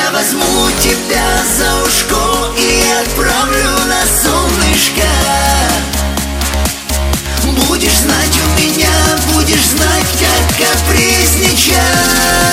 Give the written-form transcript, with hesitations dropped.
Я возьму тебя за ушко и отправлю на солнышко. Будешь знать у меня, будешь знать, как капризничать.